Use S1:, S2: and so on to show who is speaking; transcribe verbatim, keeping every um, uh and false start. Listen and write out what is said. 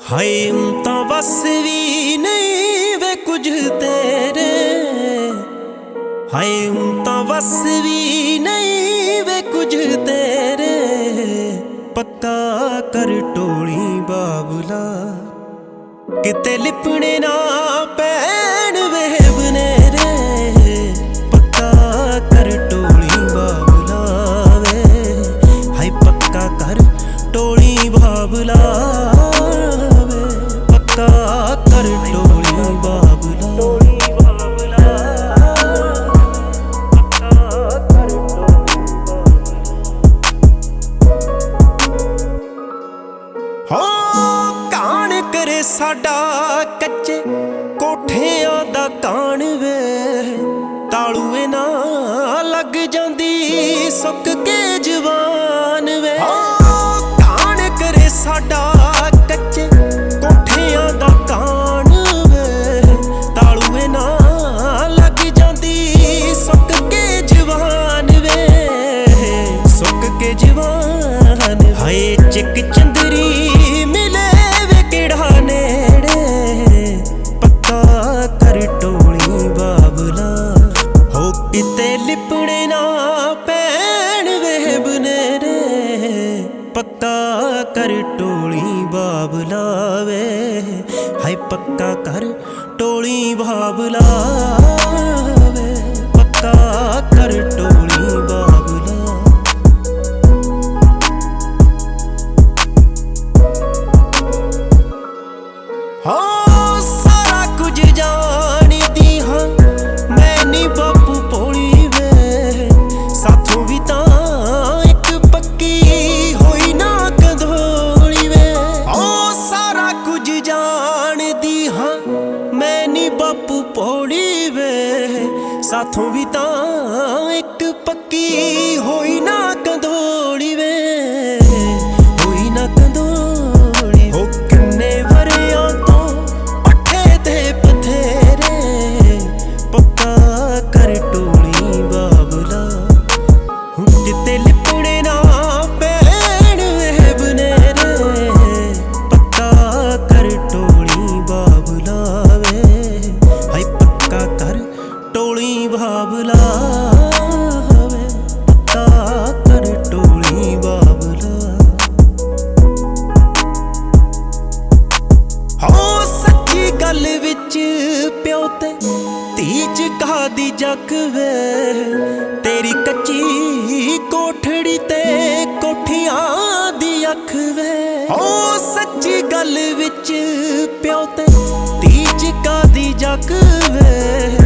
S1: हाय हम तो बस भी नहीं वे कुछ तेरे, हाय हम तो बस भी नहीं वे कुछ तेरे। पक्का कर टोली बाबुला किते लिपने ना पैन वे बनेरे। पक्का कर टोली बाबुला वे, हाय पक्का कर टोली बाबुला वे, पक्का कर टोली बाबुला। हो कान करे साडा कच्चे कोठियां दा कान वे, तालूए ना लग जांदी सुक के जवान वे। कान करे साडा कच्चे कोठियां दा कान वे, तालूए ना लग जांदी सुक के जवान वे, सुक के जवान। हाय चिक चंदरी मिले वे किड़ा नेड़े। पक्का कर टोली बाबुला हो किते लिपने ना पैन वे बनेरे। पक्का कर टोली बाबुला वे, हाय पक्का कर टोली बाबुला वे, पक्का कर टोली बाबुला। हाँ सारा कुछ जानदी हाँ मैं नी बापू भोली वे, साथों भी तां एक पक्की होई ना कंधोली वे। हाँ सारा कुछ जानदी हाँ मैं नी बापू भोली वे, साथों भी तां एक पक्की होई ना कंधोली वे, होई ना कंधोली। हो किन्ने वरियां तो पट्ठे ते पथेरे। पक्का कर टोली बाबुला किते लिपने ना पैन वे बनेरे। पक्का कर टोली बाबुला वे, हाय पक्का कर टोली बाबुला वे, पक्का कर टोली बाबुला। हो सच्ची गल विच प्यो ते धी च कादी जग वे, तेरी कच्ची कोठड़ी ते कोठियां दी अख वे। हो सच्ची गल विच प्यो ते धी च कादी जग वे,